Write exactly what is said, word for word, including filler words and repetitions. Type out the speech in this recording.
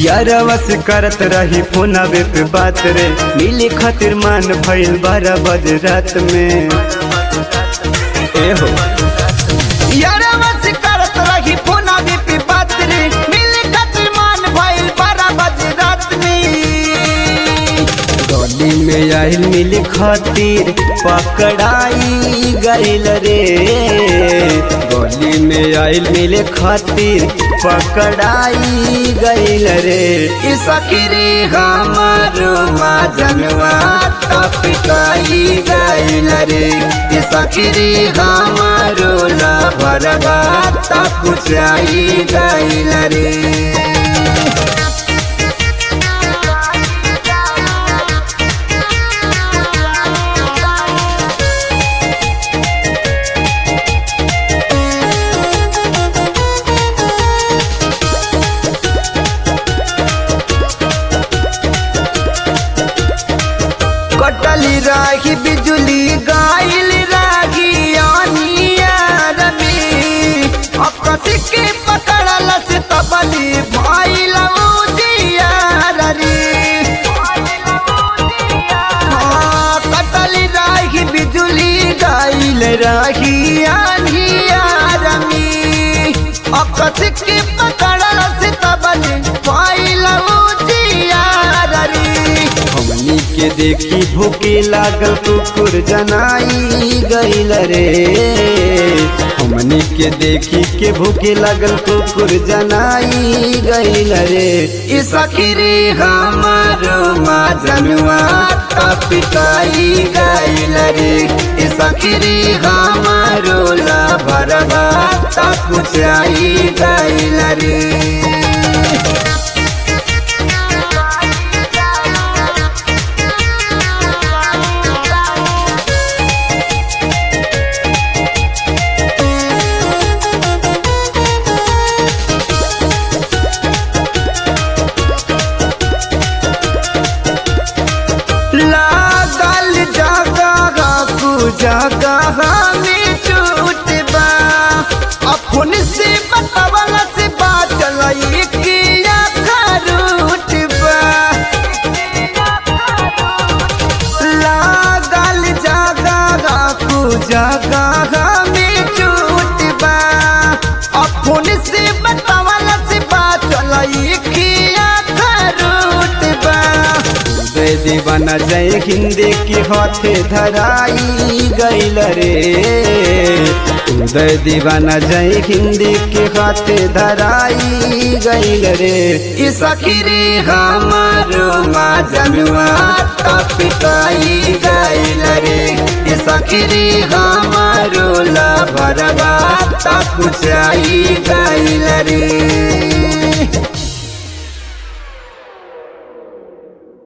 यारवा से करत रही फोनवे पे बात रे, मिले खातिर मान भइल बारह बजे रात में। ए हो यारवा से करत रही फोनवे पे बात रे, मिले खातिर मान भइल बारह बजे रात में। गली में आइल मिले खातिर पकड़ाई गइल रे, गली में आइल मिले खातिर पकड़ाई गइल रे। ई सखी रे हमारो मजनुआ तपिकाई गइल रे, ई सखी रे हमारो लभरवा तपुचाई गइल रे। कटली राही बिजुली गाइल रागी आनियार में, अकसी के पकड़ल से तबली भाइल उजियार रे। हाँ, कटली राही बिजुली गाइल राही आनियार में, अकसी के पकड़ल से तबली भाइल उजियार रे। हमनी के देखी भूखे लागल कुकुर जनाई गइल रे, हमनी के देखी के भूखे लागल कुकुर जनाई गइल रे। ई सखी रे हमारो मजनुआ तपिकाई गइल रे, ई सखी रे हमारो लभरवा तपुचाई गइल रे। लागल जगह कु जगह में छूट बा, अपन से बतावल से बाचल किया खरूट बा। लागल जगह कु जगह में छूट बा, अपन से बतावल से बाचल किया खरूट बा। उदय दीवाना जय हिंदी के हाथे धराई गइल रे, उदय दीवाना जय हिंदी के हाथे धराई गइल रे। ई सखी रे हमारो मजनुआ तपिकाई गइल रे, ई सखी रे हमारो लभरवा तपुचाई गइल रे।